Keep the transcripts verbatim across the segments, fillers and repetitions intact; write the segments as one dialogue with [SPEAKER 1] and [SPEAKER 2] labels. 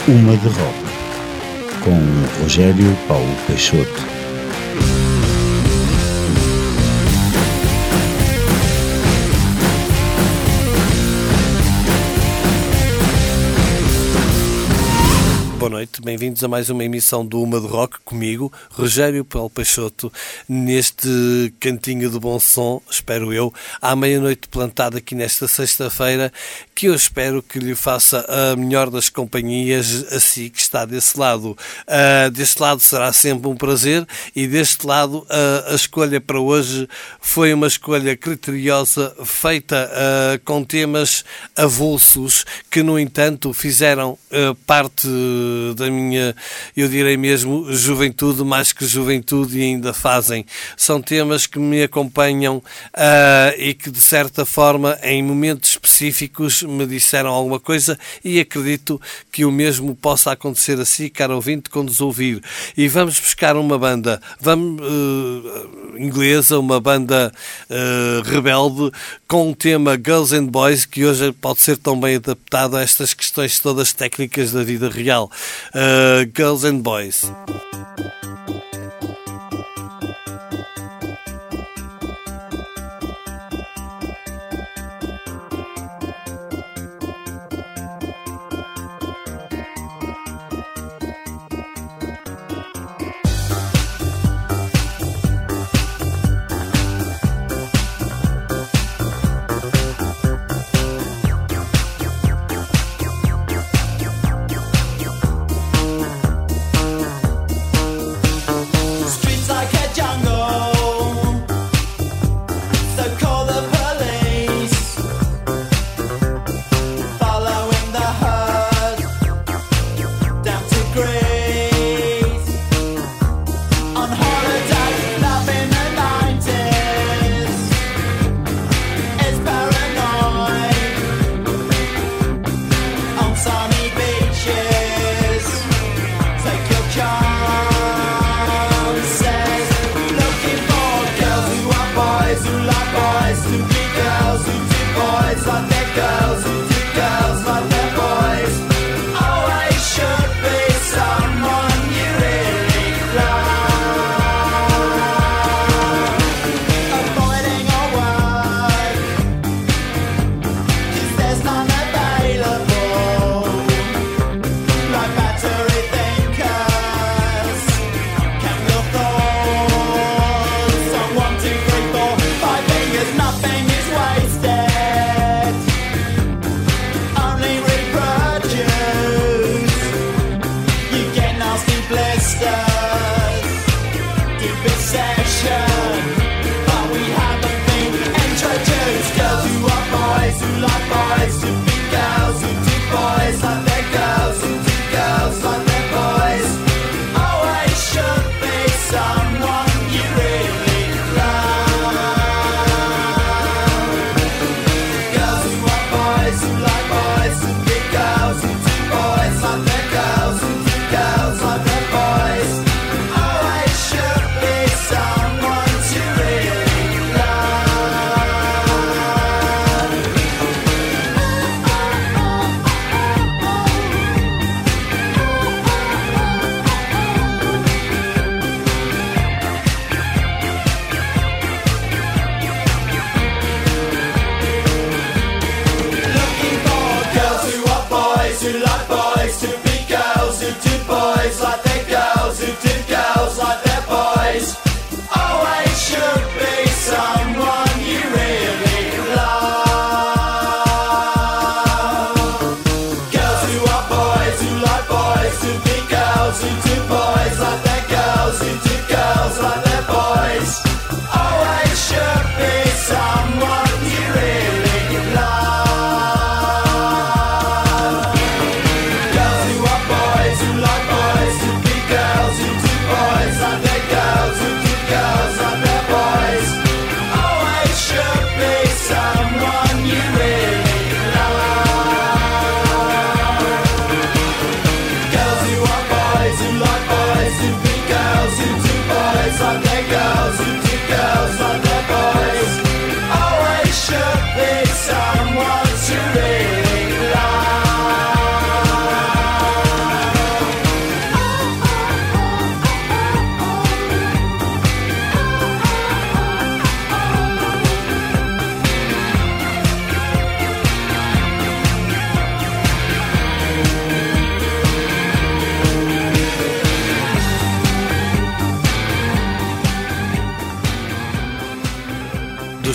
[SPEAKER 1] Uma de Rock, com Rogério Paulo Peixoto.
[SPEAKER 2] Boa noite, bem-vindos a mais uma emissão do Uma de Rock, comigo, Rogério Paulo Peixoto, neste cantinho de bom som, espero eu, à meia-noite plantado aqui nesta sexta-feira, que eu espero que lhe faça a melhor das companhias, assim que está desse lado. Uh, deste lado será sempre um prazer e deste lado uh, a escolha para hoje foi uma escolha criteriosa, feita uh, com temas avulsos, que no entanto fizeram uh, parte da minha, eu direi mesmo, juventude, mais que juventude, e ainda fazem. São temas que me acompanham uh, e que, de certa forma, em momentos específicos, me disseram alguma coisa, e acredito que o mesmo possa acontecer assim, caro ouvinte, quando os ouvir. E vamos buscar uma banda vamos, uh, inglesa, uma banda uh, rebelde, com o tema Girls and Boys, que hoje pode ser tão bem adaptado a estas questões todas técnicas da vida real. Uh, Girls and Boys.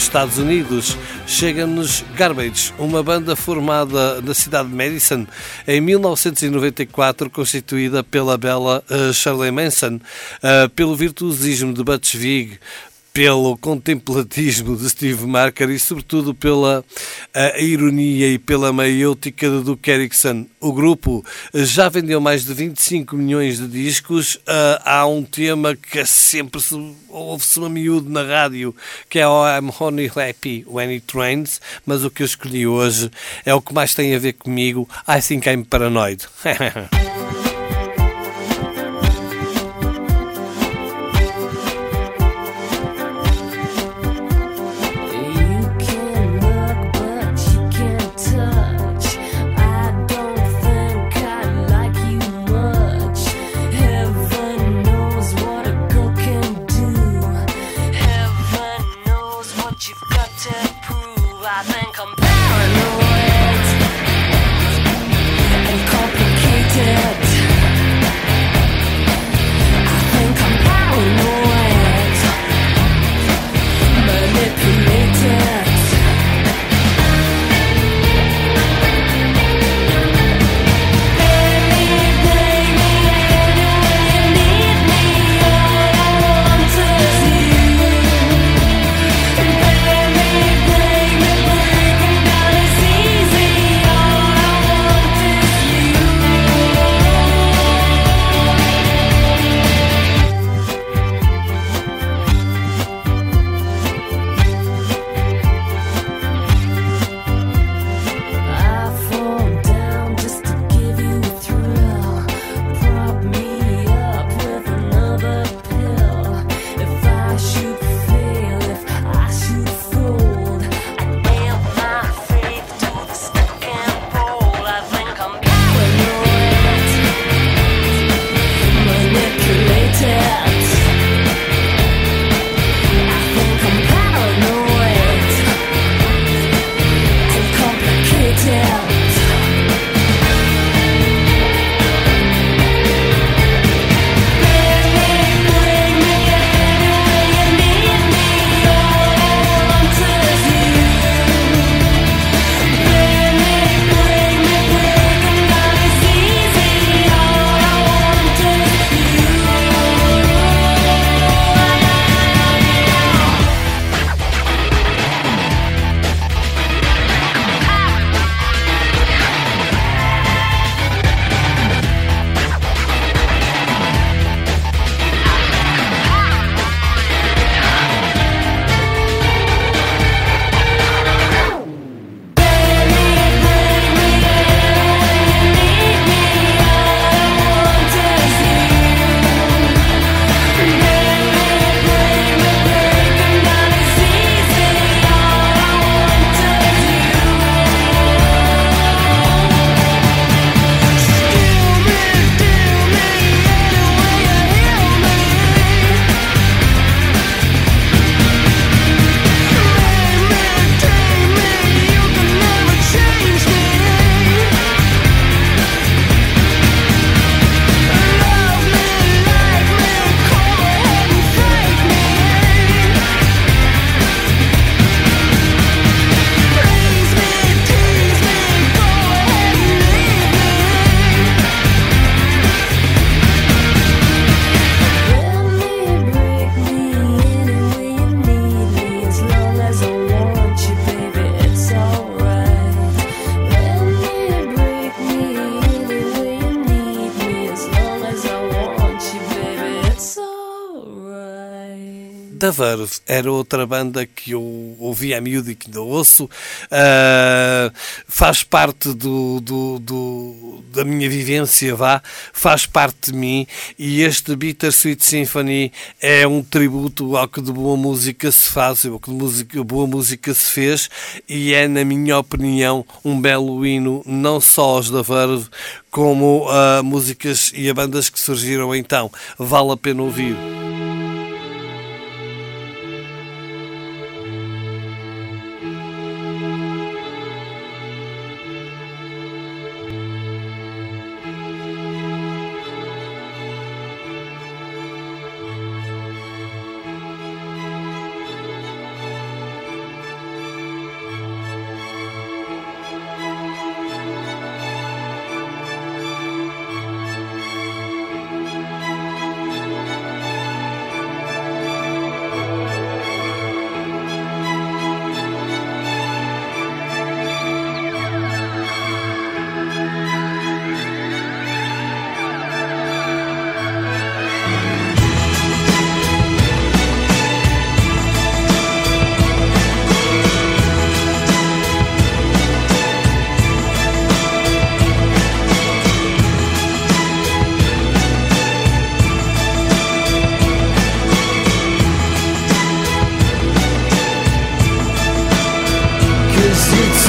[SPEAKER 2] Estados Unidos. Chega-nos Garbage, uma banda formada na cidade de Madison em mil novecentos e noventa e quatro, constituída pela bela uh, Shirley Manson, uh, pelo virtuosismo de Butch Vig, pelo contemplatismo de Steve Marker e, sobretudo, pela a ironia e pela maiêutica de Duke Erickson. O grupo já vendeu mais de vinte e cinco milhões de discos. Uh, há um tema que sempre se ouve-se a miúdo na rádio, que é o I'm Only Happy When It Rains, mas o que eu escolhi hoje é o que mais tem a ver comigo. I Think I'm Paranoid. The Verve era outra banda que eu ouvia a miúdo e que ainda ouço. Uh, faz parte do, do, do, da minha vivência, vá, faz parte de mim, e este Bittersweet Symphony é um tributo ao que de boa música se faz, ao que de música, boa música se fez, e é, na minha opinião, um belo hino, não só aos da Verve, como a uh, músicas e a bandas que surgiram então. Vale a pena ouvir.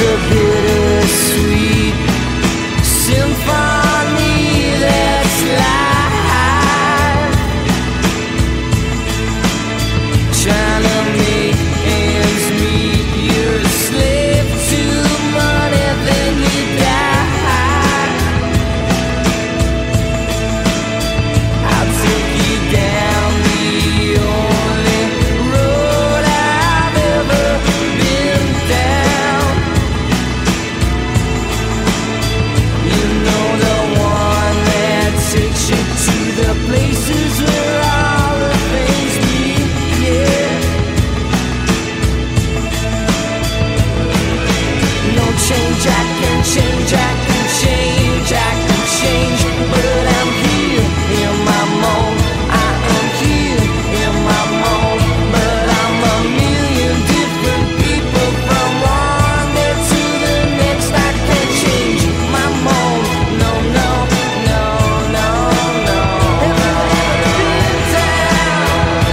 [SPEAKER 3] a bittersweet symphony that's live, trying to make ends meet. You're a slave to money, then you die. I'll take you down the only road I've ever been down. You know, the one that takes you to the places where all the things meet, yeah. No change, I can change, I can change, I can change, but I'm here in my mold. I am here in my mold, but I'm a million different people from one day to the next. I can change my mold. No, no, no, no, no. Have you ever been down?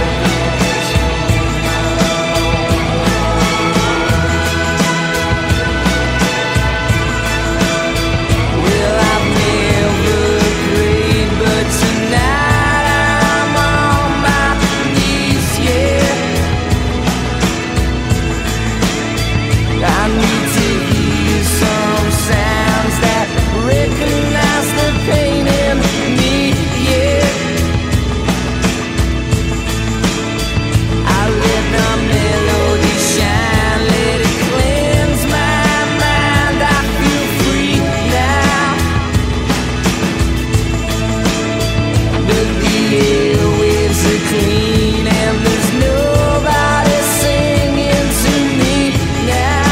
[SPEAKER 3] Well, I've never prayed, but tonight I'm on my knees, yeah. I need to hear some sounds that recognize the pain in me, yeah. I let the melody shine, let it cleanse my mind. I feel free now. But the airwaves are clean and there's nobody singing to me now.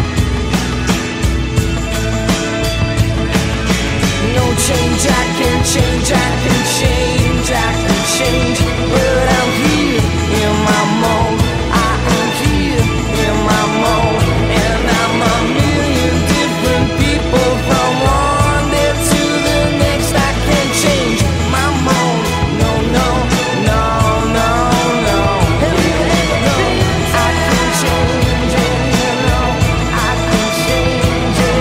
[SPEAKER 3] No change, I can change, I can change, I can change, but I'm here in my mold. I am here in my mold, and I'm a million different people from one day to the next. I can change my mold. No, no, no, no, no. Have you ever been down? I can change it, you know. I can change it.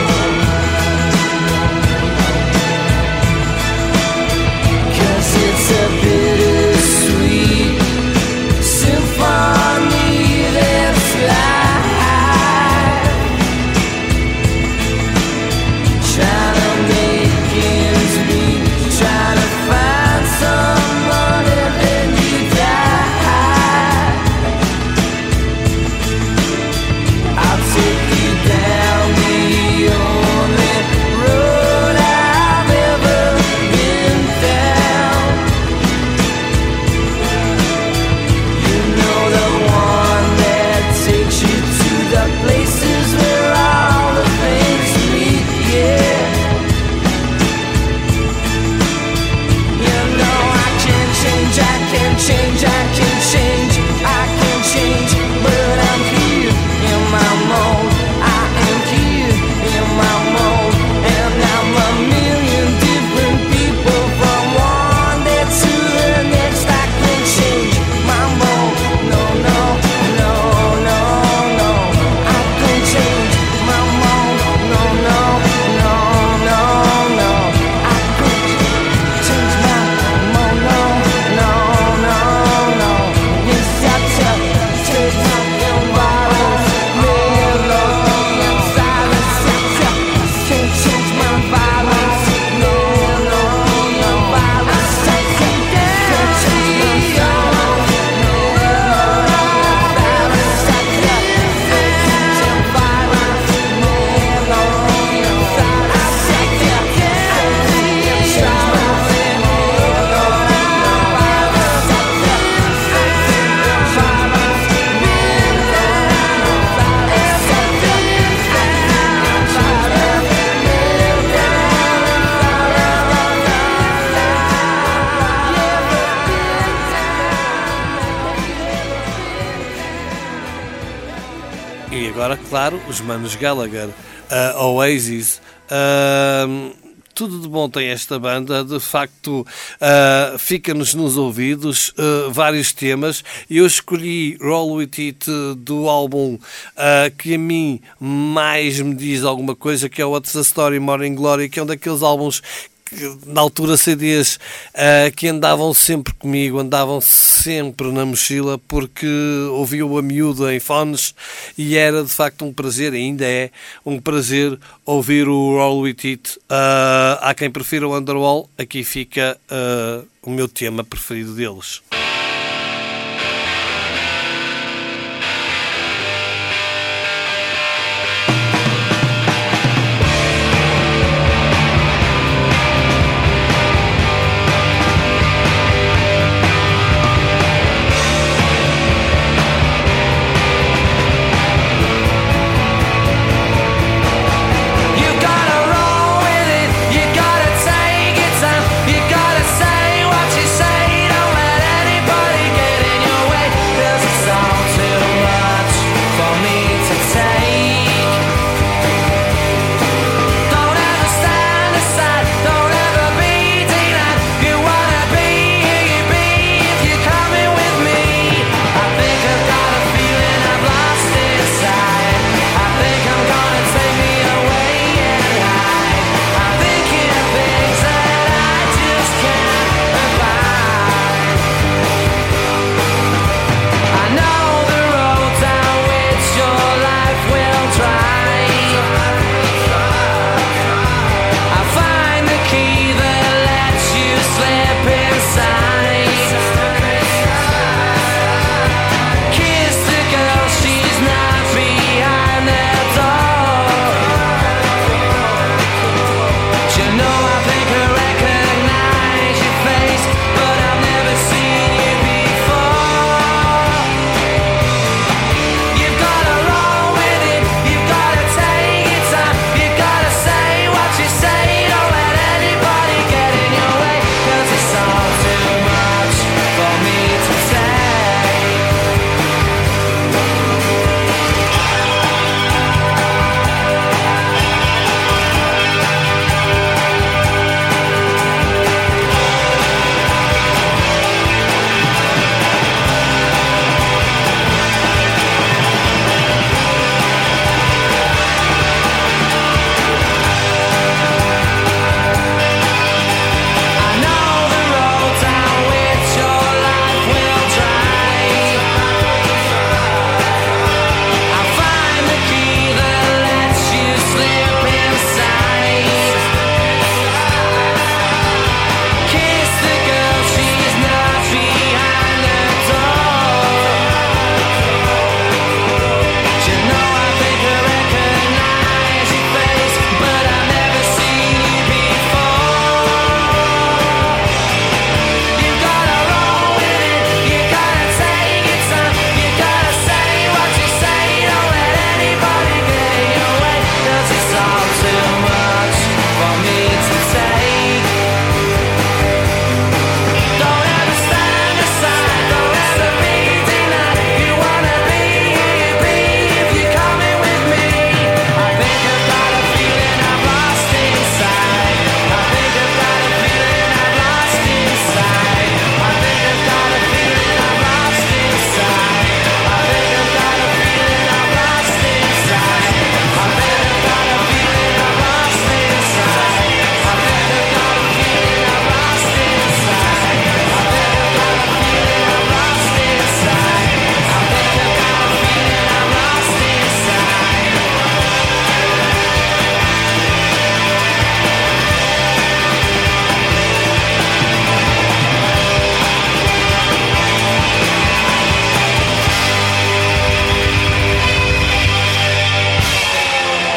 [SPEAKER 3] 'Cause it's a bittersweet symphony that's live, trying to make ends meet, trying to find someone and then you die. I'll take you down the only road I've ever been down. You know, the one that takes you to the places where all the things meet, yeah. You know, I can change, I can change, I can change, I can change, but I'm here in my mold. I am here in my mold, and I'm a million different people from one day to the next. I can change my mold. No, no, no, no, no. I can change my mold. No, no, no, no, no. I can change my mold. No, no, no, no. Yes, I tell, change my environment. Melody and silence. I tell, can't change my violence. Melody and violence. I can't change my violence. Melody and violence. I tell, can't change my violence. Melody and silence. I tell, can't change my violence.
[SPEAKER 2] E agora, claro, os manos Gallagher, a Oasis, uh, tudo de bom tem esta banda, de facto uh, fica-nos nos ouvidos uh, vários temas. Eu escolhi Roll With It do álbum uh, que a mim mais me diz alguma coisa, que é o What's the Story, Morning Glory, que é um daqueles álbuns na altura C Ds uh, que andavam sempre comigo, andavam sempre na mochila, porque ouvia-o a miúdo em fones e era de facto um prazer, ainda é um prazer ouvir o Roll With It. Uh, há quem prefira o Underwall, aqui fica uh, o meu tema preferido deles.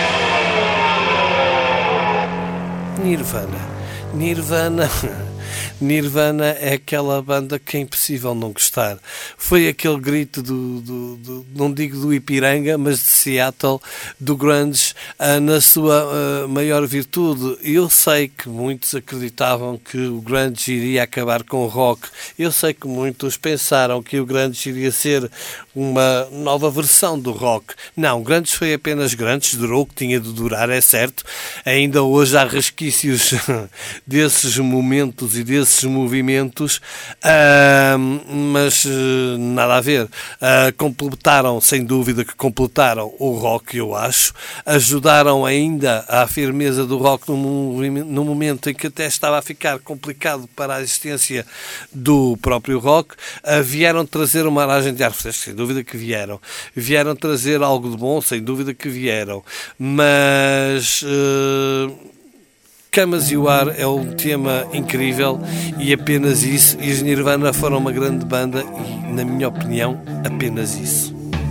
[SPEAKER 2] Nirvana. Nirvana. Nirvana é aquela banda que é impossível não gostar. Foi aquele grito do, do, do não digo do Ipiranga, mas de Seattle, do grunge, uh, na sua uh, maior virtude. Eu sei que muitos acreditavam que o grunge iria acabar com o rock. Eu sei que muitos pensaram que o grunge iria ser uma nova versão do rock. Não, o grunge foi apenas grunge, durou o que tinha de durar, é certo. Ainda hoje há resquícios desses momentos e desses movimentos, uh, mas uh, nada a ver. Uh, completaram, sem dúvida que completaram o rock, eu acho. Ajudaram ainda à firmeza do rock no, no momento em que até estava a ficar complicado para a existência do próprio rock. Uh, vieram trazer uma aragem de ar fresco, sem dúvida que vieram. Vieram trazer algo de bom, sem dúvida que vieram. Mas... Uh, Come As You Are é um tema incrível e apenas isso. E os Nirvana foram uma grande banda e, na minha opinião, apenas isso.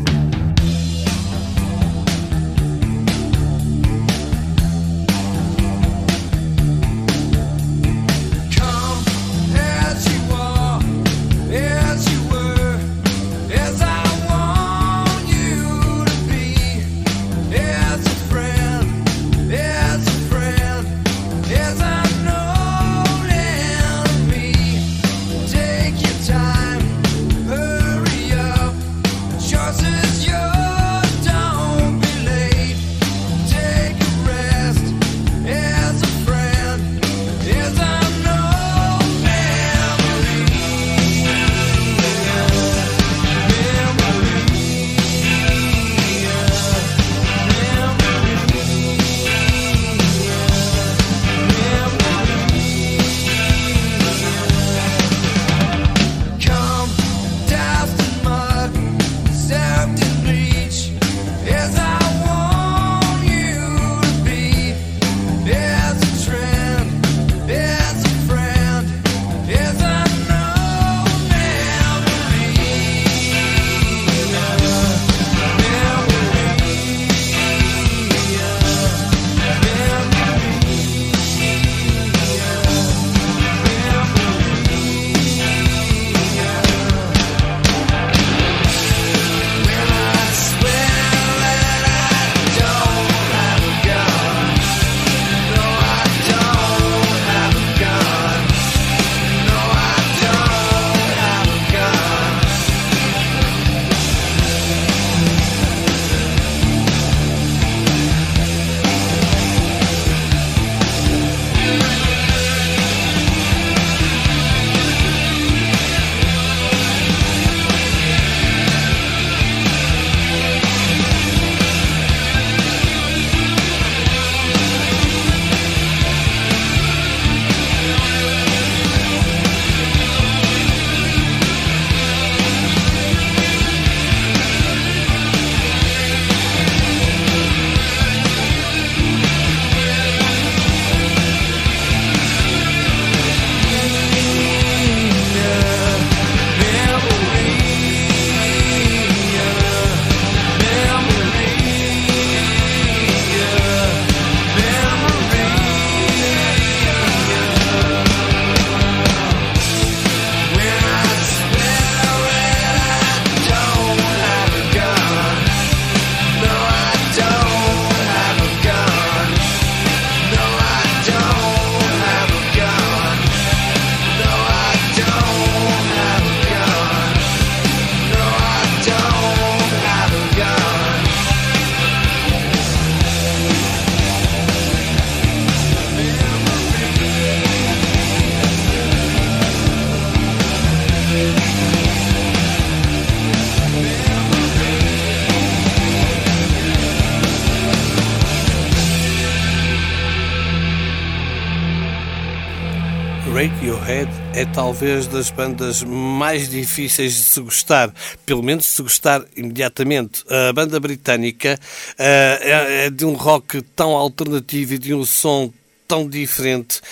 [SPEAKER 2] Radiohead é talvez das bandas mais difíceis de se gostar, pelo menos de se gostar imediatamente. A banda britânica uh, é, é de um rock tão alternativo e de um som tão diferente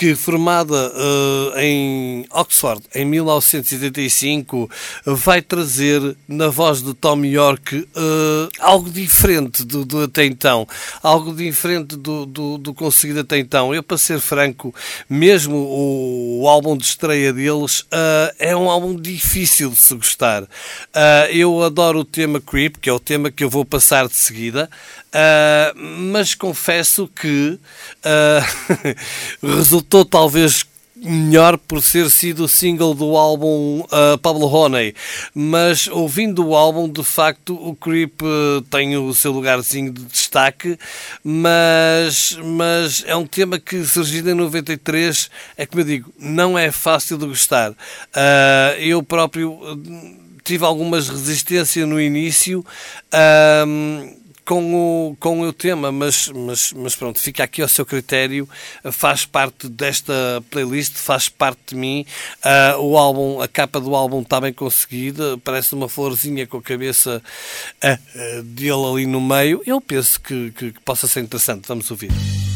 [SPEAKER 2] que, formada uh, em Oxford em mil novecentos e oitenta e cinco, vai trazer na voz de Thom Yorke uh, algo diferente do, do até então, algo diferente do, do, do conseguido até então. Eu, para ser franco, mesmo o, o álbum de estreia deles uh, é um álbum difícil de se gostar. Uh, eu adoro o tema Creep, que é o tema que eu vou passar de seguida, uh, mas confesso que uh, resultou talvez melhor por ser sido o single do álbum uh, Pablo Honey, mas ouvindo o álbum, de facto, o Creep uh, tem o seu lugarzinho de destaque, mas, mas é um tema que, surgido em noventa e três, é como eu digo, não é fácil de gostar. Uh, eu próprio uh, tive algumas resistências no início, uh, Com o, com o tema, mas, mas, mas pronto, fica aqui ao seu critério, faz parte desta playlist, faz parte de mim. Uh, o álbum, a capa do álbum está bem conseguida, parece uma florzinha com a cabeça uh, uh, dele ali no meio. Eu penso que, que, que possa ser interessante. Vamos ouvir.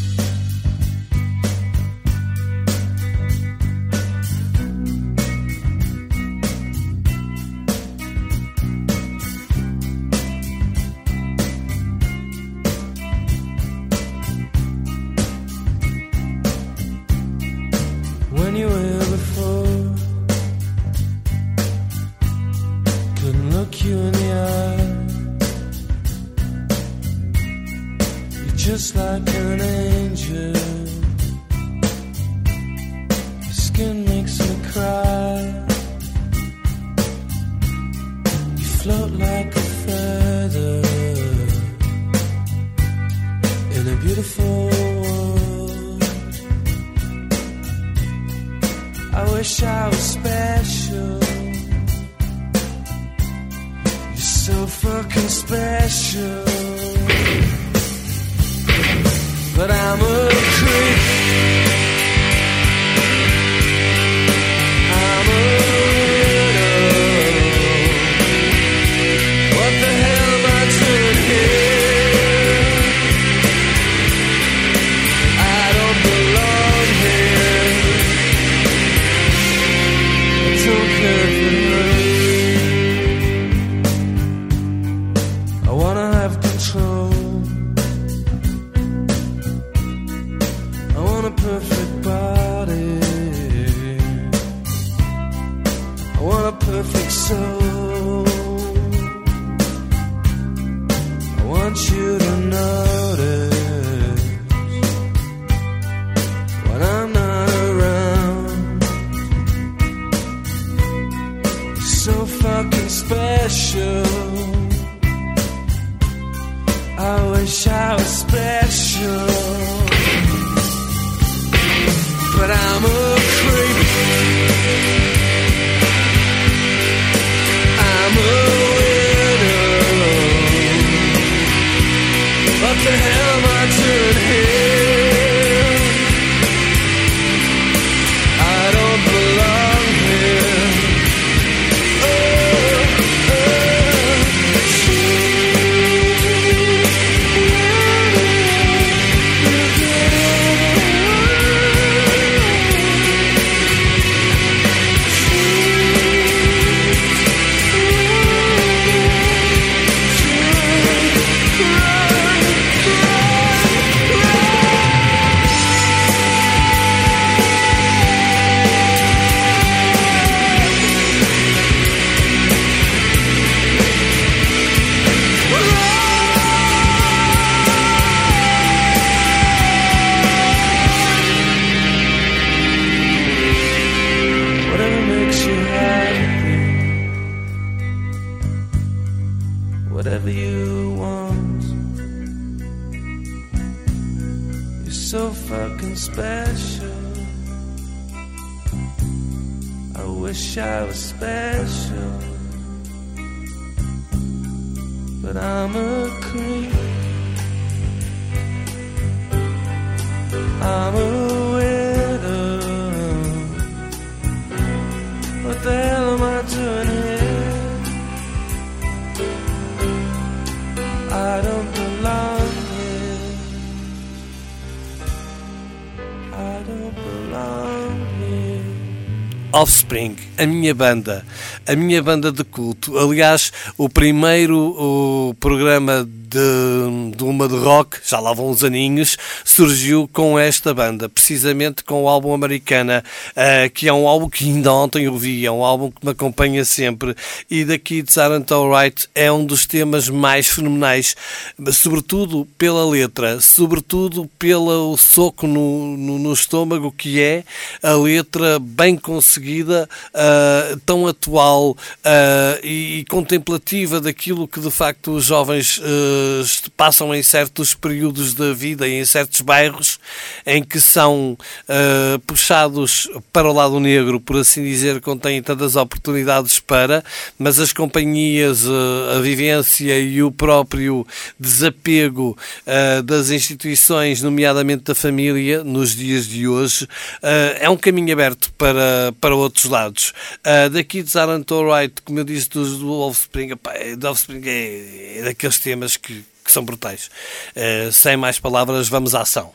[SPEAKER 3] Just like an angel, your skin makes me cry. You float like a feather in a beautiful world. I wish I was special. You're so fucking special. But I'm a creep. I'm a widow. What the hell am I doing here? I don't belong here. I don't care for her. I wanna have control. A perfect body, I want a perfect soul. I want you to notice when I'm not around. You're so fucking special. I wish I was special. But I'm a creep. I'm a widow. What the hell am I doing here? I don't belong here. Oh, oh. Whatever you want. You're so fucking special. I wish I was special. But I'm a creep. I'm a widow. What the hell am I doing here? I don't belong here. I don't belong.
[SPEAKER 2] Offspring, a minha banda, a minha banda de culto. Aliás, o primeiro o programa de, de uma de rock, já lá vão uns aninhos, surgiu com esta banda, precisamente com o álbum Americana, uh, que é um álbum que ainda ontem ouvi, é um álbum que me acompanha sempre, e The Kids Aren't Alright é um dos temas mais fenomenais, sobretudo pela letra, sobretudo pelo soco no, no, no estômago, que é a letra bem conseguida, Uh, tão atual uh, e, e contemplativa daquilo que de facto os jovens uh, passam em certos períodos da vida e em certos bairros em que são uh, puxados para o lado negro, por assim dizer, quando têm tantas oportunidades para, mas as companhias, uh, a vivência e o próprio desapego uh, das instituições, nomeadamente da família, nos dias de hoje, uh, é um caminho aberto para, para outros lados. Uh, The Kids Aren't Alright, como eu disse, do, do Offspring, epá, do Offspring é, é daqueles temas que, que são brutais. Uh, sem mais palavras, vamos à ação.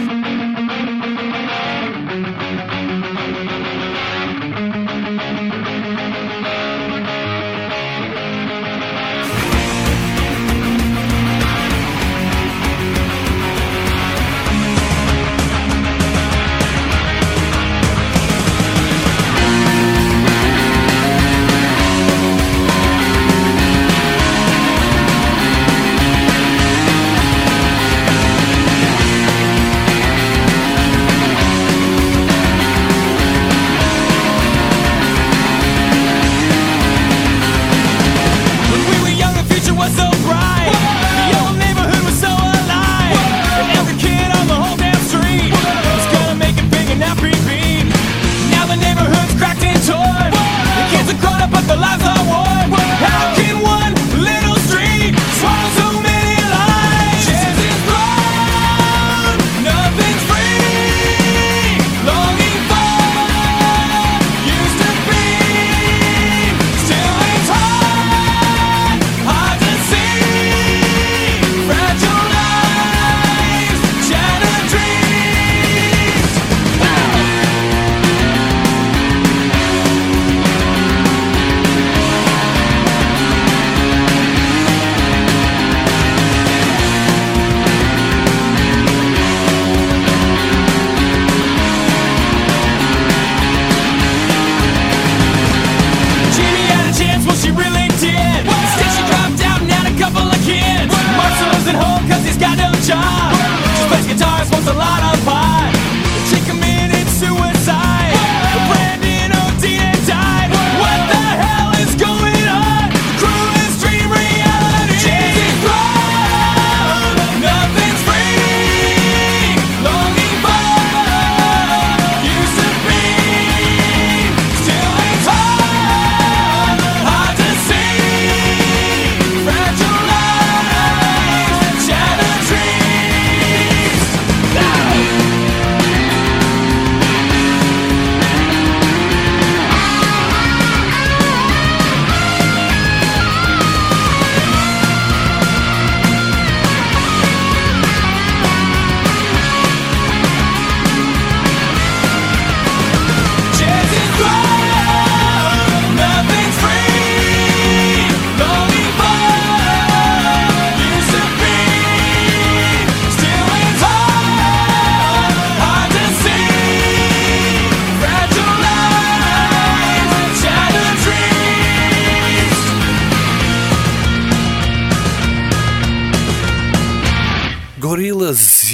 [SPEAKER 2] Gorillaz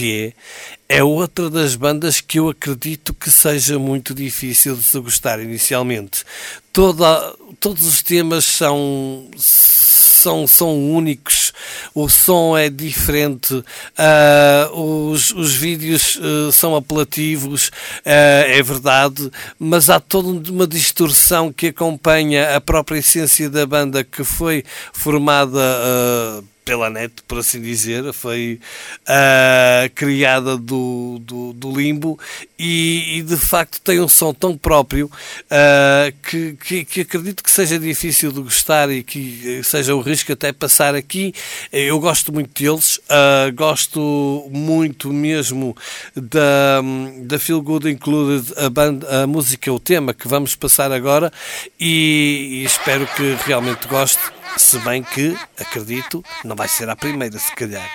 [SPEAKER 2] é outra das bandas que eu acredito que seja muito difícil de se gostar inicialmente. Toda, todos os temas são, são, são únicos, o som é diferente, uh, os, os vídeos uh, são apelativos, uh, é verdade, mas há toda uma distorção que acompanha a própria essência da banda, que foi formada uh, pela net, por assim dizer, foi uh, criada do, do, do limbo e, e de facto tem um som tão próprio uh, que, que, que acredito que seja difícil de gostar e que seja um risco até passar aqui. Eu gosto muito deles, uh, gosto muito mesmo da, da Feel Good Included, a, banda, a música, o tema que vamos passar agora e, e espero que realmente goste. Se bem que, acredito, não vai ser a primeira, se calhar.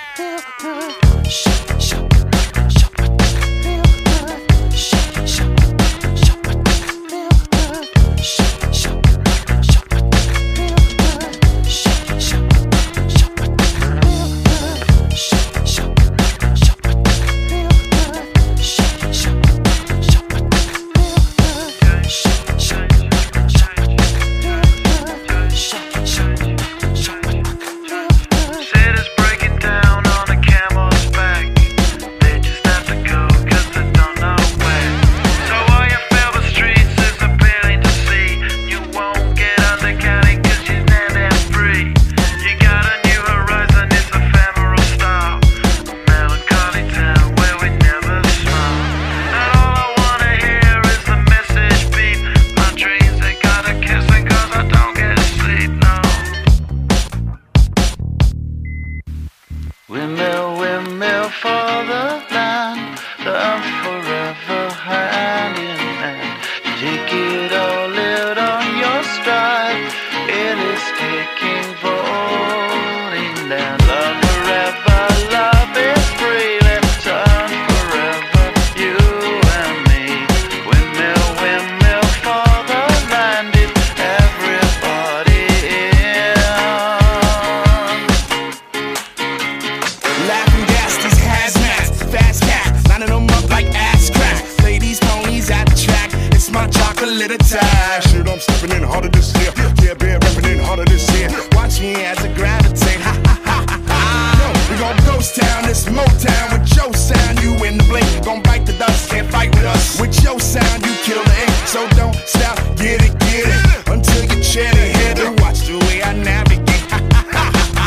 [SPEAKER 4] Windmill, windmill for the land, love forever hand in hand. Take it all, live on your stride. It is taking voting land. Love forever, love is free. Let's turn forever, you and me. Windmill, windmill for the land. Is everybody in?
[SPEAKER 5] Laughing gas, these hazmats, fast cat, lining them up like ass crack. Ladies, ponies at the track, it's my chocolate attack. Shit, I'm stepping in harder this year. Yeah, been repping in harder this year. Watch me as I gravitate. Ha ha ha ha ha. Yo, we gon' ghost town, this Motown with your sound. You in the blink, gon' bite the dust, can't fight with us. With your sound, you kill the ink, so don't stop, get it, get it, until you chat it, hit it. Watch the way I navigate. Ha ha ha ha ha.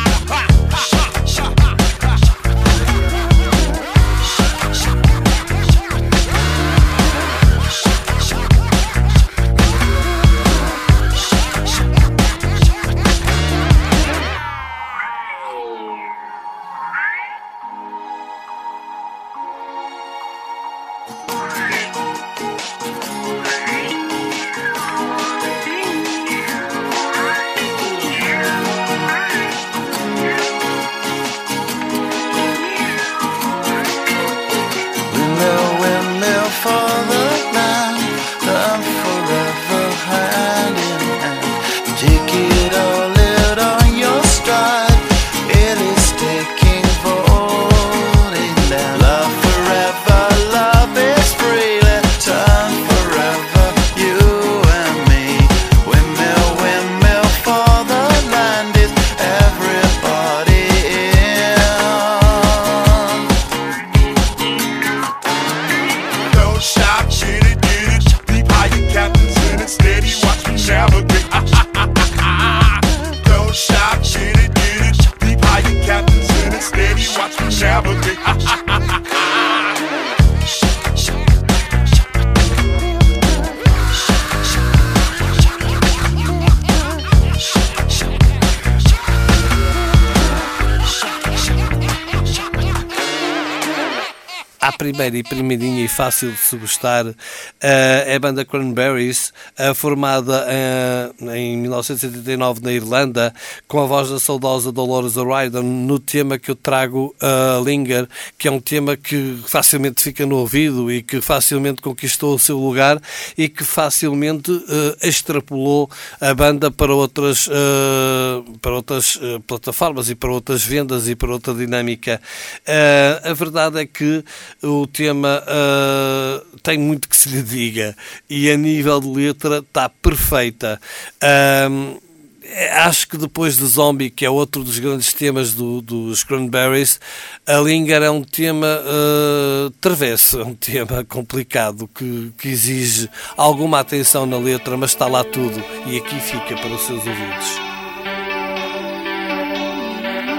[SPEAKER 4] Windmill, windmill for the land, love forever hand in hand. Take it all, live on your stride. It is taking voting land. Love forever, love is free. Let's turn forever, you and me. Windmill, windmill for the land. Is everybody in?
[SPEAKER 5] Don't stop, get it, get it. Deep high, your captain's in it. Steady, watch me navigate. Ah, ah, ah, ah, ah. Don't stop, get it, get it. Deep high, your captain's in it. Steady, watch me navigate. Ah, ah, ah, ah, ah.
[SPEAKER 2] À primeira e primeirinha e fácil de se gostar uh, é a banda Cranberries, uh, formada uh, em mil novecentos e oitenta e nove na Irlanda, com a voz da saudosa Dolores O'Riordan no tema que eu trago, uh, Linger, que é um tema que facilmente fica no ouvido e que facilmente conquistou o seu lugar e que facilmente uh, extrapolou a banda para outras, uh, para outras uh, plataformas e para outras vendas e para outra dinâmica. Uh, a verdade é que o tema uh, tem muito que se lhe diga e a nível de letra está perfeita. Uh, acho que depois de Zombie, que é outro dos grandes temas do, dos Cranberries, a Linger é um tema uh, travesso, é um tema complicado que, que exige alguma atenção na letra, mas está lá tudo e aqui fica para os seus ouvidos.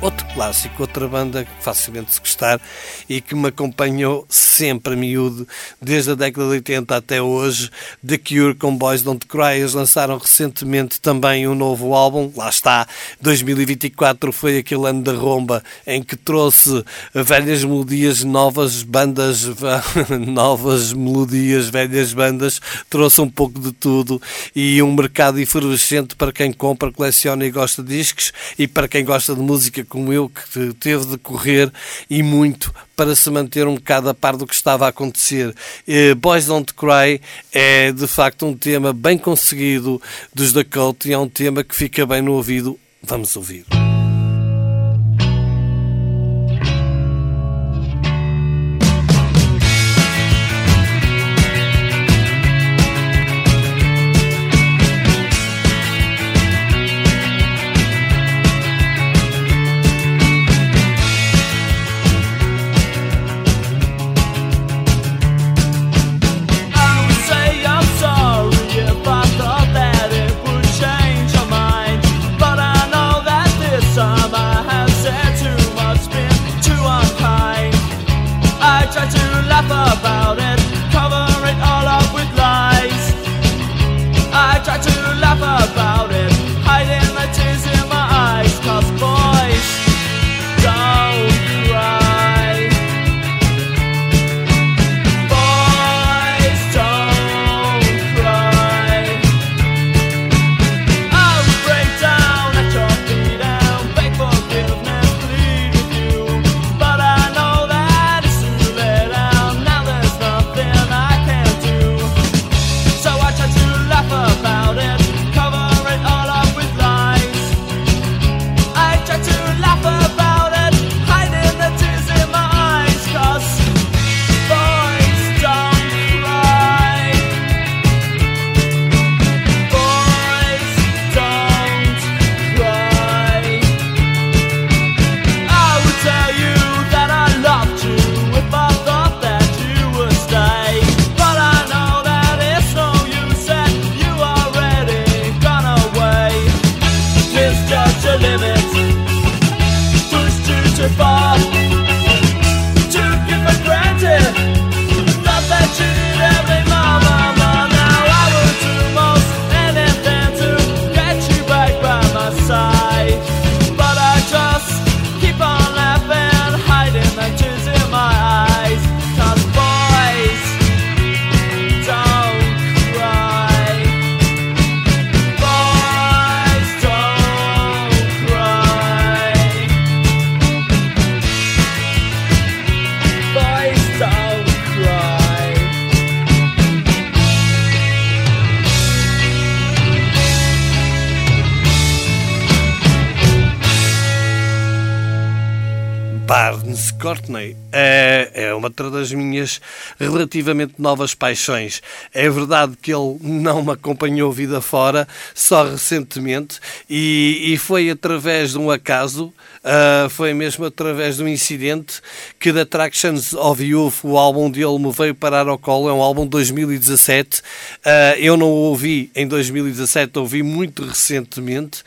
[SPEAKER 2] outro clássico, outra banda que facilmente se gostar e que me acompanhou sempre a miúdo, desde a década de oitenta até hoje. The Cure com Boys Don't Cry. Eles lançaram recentemente também um novo álbum, lá está, dois mil e vinte e quatro foi aquele ano da romba em que trouxe velhas melodias, novas bandas, novas melodias, velhas bandas, trouxe um pouco de tudo e um mercado efervescente para quem compra, coleciona e gosta de discos, e para quem gosta de música como eu, que teve de correr e muito para se manter um bocado a par do que estava a acontecer. Boys Don't Cry é de facto um tema bem conseguido dos The Cult e é um tema que fica bem no ouvido. Vamos ouvir. Barnes Courtney é, é uma das minhas relativamente novas paixões. É verdade que ele não me acompanhou vida fora, só recentemente, e, e foi através de um acaso, uh, foi mesmo através de um incidente que The Attractions of Youth, o álbum dele, me veio parar ao colo. É um álbum de dois mil e dezassete. Uh, eu não o ouvi em dois mil e dezassete, ouvi muito recentemente,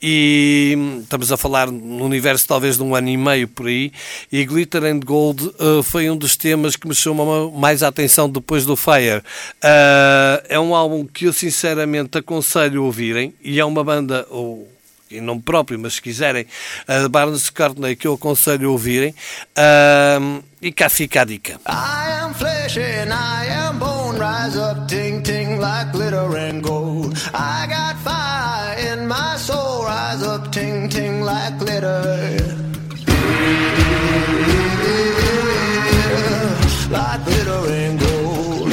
[SPEAKER 2] e estamos a falar no universo talvez de um ano e meio por aí. E Glitter and Gold uh, foi um dos temas que me chamou mais a atenção depois do Fire. Uh, é um álbum que eu sinceramente aconselho a ouvirem, e é uma banda, ou em nome próprio, mas se quiserem, a uh, Barnes Courtney, que eu aconselho a ouvirem. Uh, e cá fica a dica.
[SPEAKER 6] I am flesh and I am bone, rise up, ting ting like glitter and gold. I got fire in my soul, rise up, ting ting like glitter. Like glitter and gold,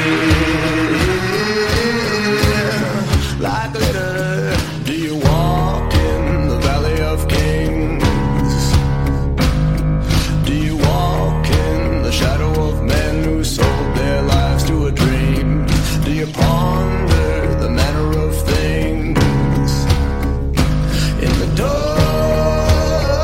[SPEAKER 6] like glitter. Do you walk in the valley of kings? Do you walk in the shadow of men who sold their lives to a dream? Do you ponder the manner of things in the dark?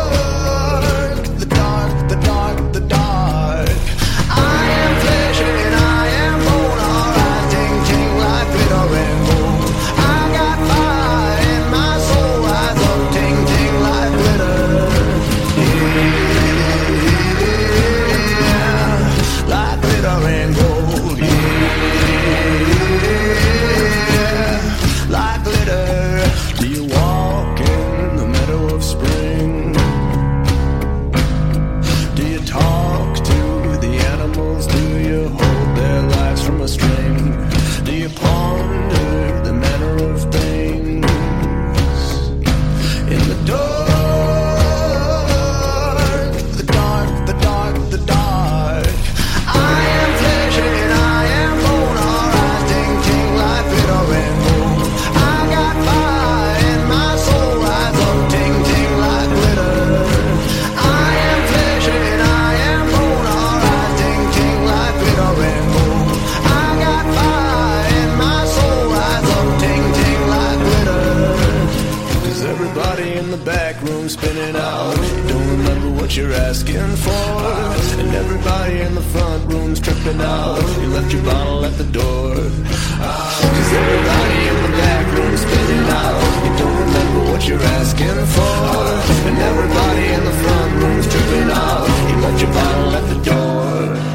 [SPEAKER 6] asking for. And everybody in the front room's tripping out. You left your bottle at the door. Cause everybody in the back room's spinning out. You don't remember what you're asking for. And everybody in the front room's tripping out. You left your bottle at the door.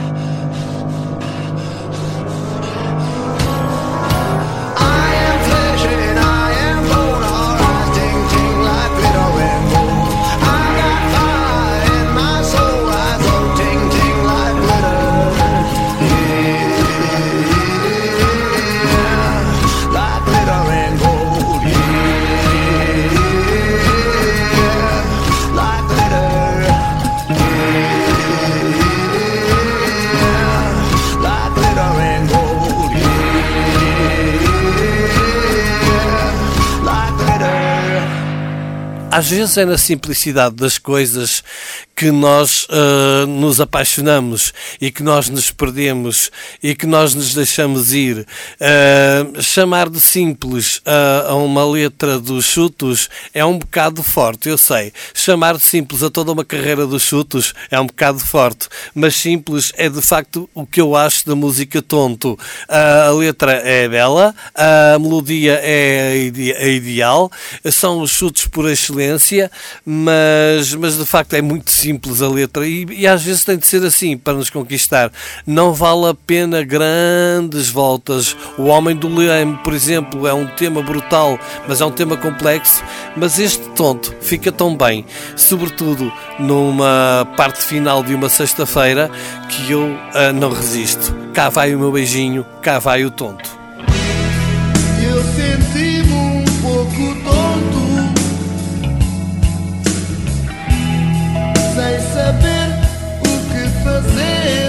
[SPEAKER 6] I am flesh and I am bone. Our eyes ting ting like glitter and gold. I got fire in my soul. Eyes go ting ting like glitter. Yeah, like glitter and gold. Yeah, like glitter.
[SPEAKER 2] Às vezes é na simplicidade das coisas que nós uh, nos apaixonamos e que nós nos perdemos e que nós nos deixamos ir. Uh, chamar de simples uh, a uma letra dos Chutos é um bocado forte, eu sei. Chamar de simples a toda uma carreira dos Chutos é um bocado forte, mas simples é de facto o que eu acho da música Tonto. Uh, a letra é bela, a melodia é ide- é ideal, são os Chutos por excelência, mas, mas de facto é muito simples a letra e, e às vezes tem de ser assim para nos conquistar. Não vale a pena grandes voltas. O Homem do Leme, por exemplo, é um tema brutal, mas é um tema complexo, mas este Tonto fica tão bem, sobretudo numa parte final de uma sexta-feira, que eu uh, não resisto. Cá vai o meu beijinho, cá vai o Tonto.
[SPEAKER 6] Eu senti-me um pouco tonto, sem saber o que fazer.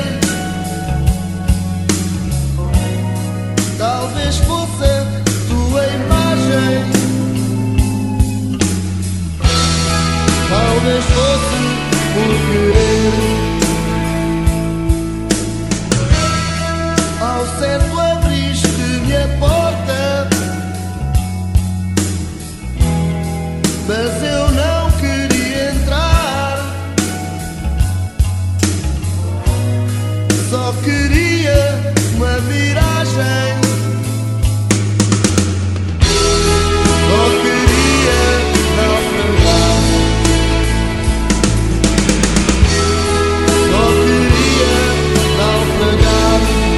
[SPEAKER 6] Talvez fosse a tua imagem, talvez fosse por querer. Ao certo abriste-me a porta, mas eu não queria entrar. Só queria uma miragem, só queria naufragar, só queria naufragar.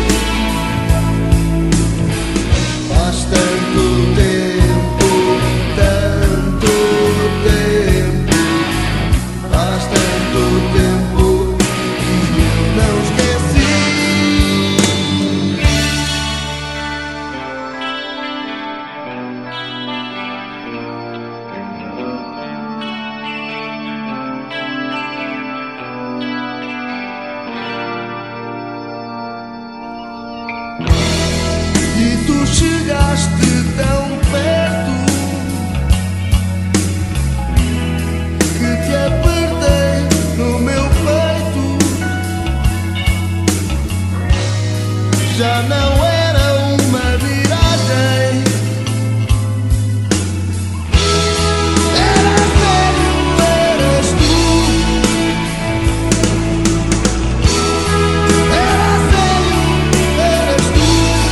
[SPEAKER 6] Faz tanto tempo, tanto tempo, faz tanto tempo que eu não esqueci. E tu chegaste tão perto que te apertei no meu peito. Já não era uma miragem, era sério, eras tu. Era sério, eras tu.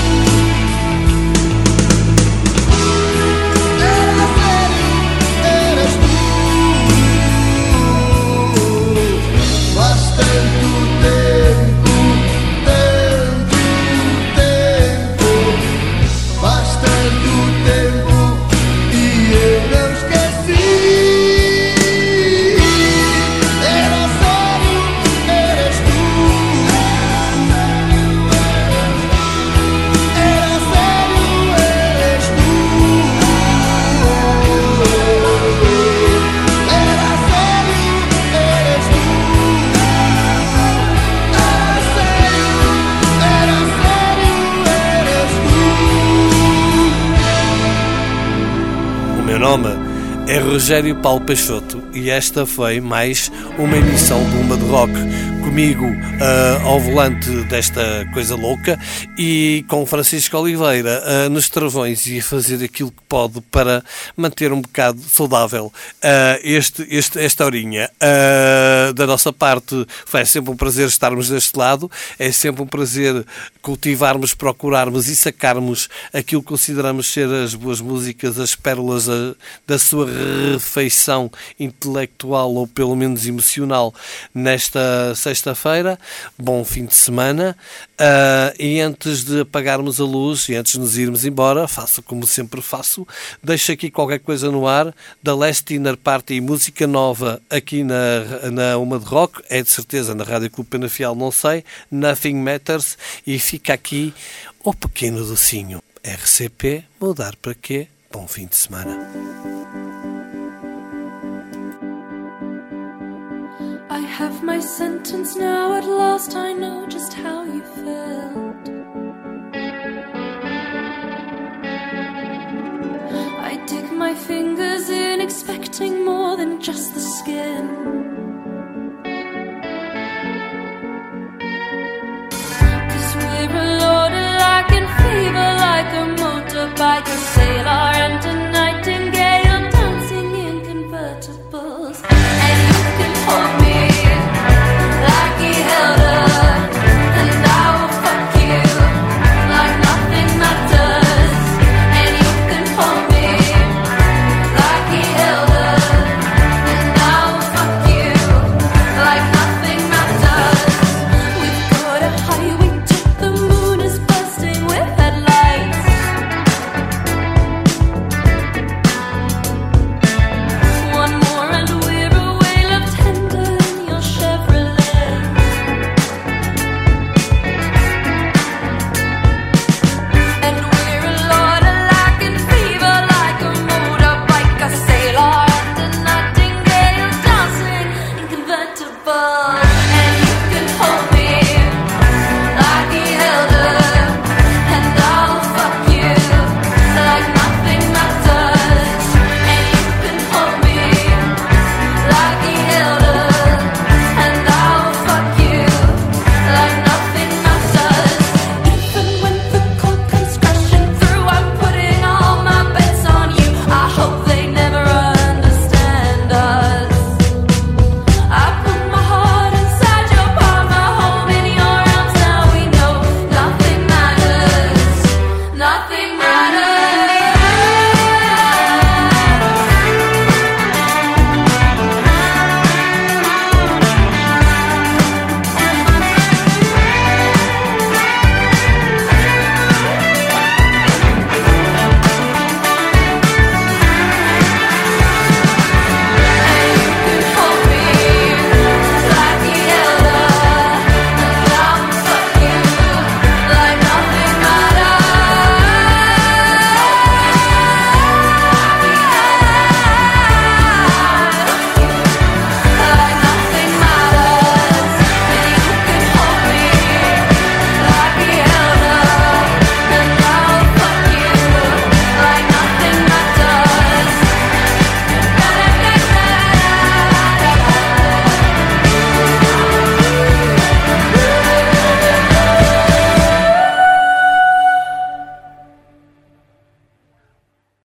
[SPEAKER 6] Era sério, eras tu. Faz tanto tempo, tanto tempo, faz tanto tempo e eu não esqueci. Era sério, eras tu. Era sério, eras tu. Era sério, eras tu. Era sério, era sério, eras tu.
[SPEAKER 2] O meu nome é Rogério Paulo Peixoto e esta foi mais uma emissão do Uma de Rock comigo uh, ao volante desta coisa louca e com Francisco Oliveira uh, nos travões e a fazer aquilo que pode para manter um bocado saudável uh, este, este, esta horinha. Uh, da nossa parte, é sempre um prazer estarmos deste lado, é sempre um prazer cultivarmos, procurarmos e sacarmos aquilo que consideramos ser as boas músicas, as pérolas a, da sua refeição intelectual ou pelo menos emocional nesta sexta-feira. Bom fim de semana. Uh, e antes de apagarmos a luz e antes de nos irmos embora, faço como sempre faço, deixo aqui qualquer coisa no ar da Last Dinner Party, música nova aqui na, na Uma de Rock, é de certeza na Rádio Clube Penafiel, não sei, Nothing Matters, e fica aqui o pequeno docinho. R C P, mudar para quê? Bom fim de semana.
[SPEAKER 7] I have my sentence now, at last I know just how you felt. I dig my fingers in, expecting more than just the skin. Cause we're a loaded like in fever, like a motorbike.